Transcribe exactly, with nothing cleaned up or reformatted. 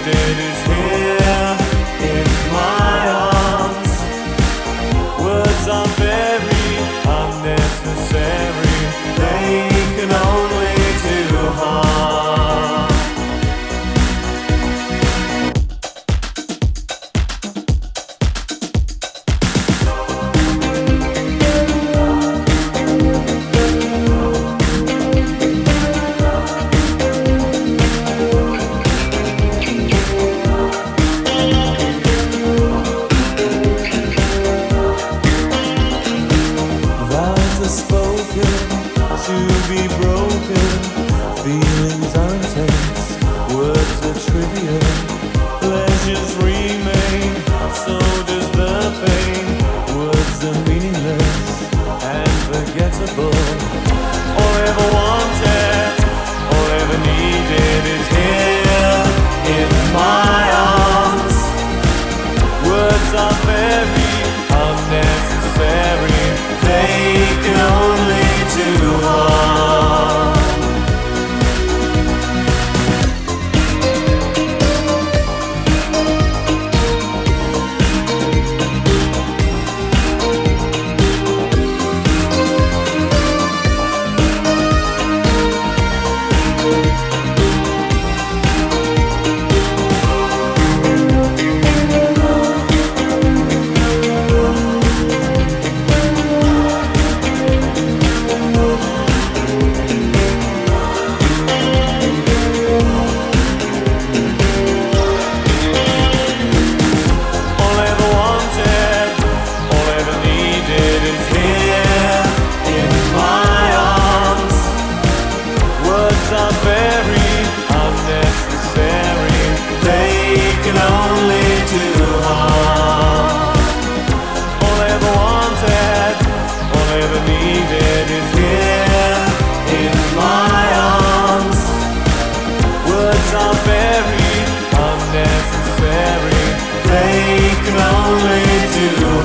needed is here in my arms. Words are very unnecessary, they can only do harm. Spoken to be broken, feelings are intense, words are trivial, pleasures remain, so does the pain. Words are meaningless and forgettable. All I ever wanted, all I ever needed is here in my arms. Words are very unnecessary, they can only do harm. Are very unnecessary, they can only do harm. All I ever wanted, all I ever needed is here in my arms. Words are very unnecessary, they can only do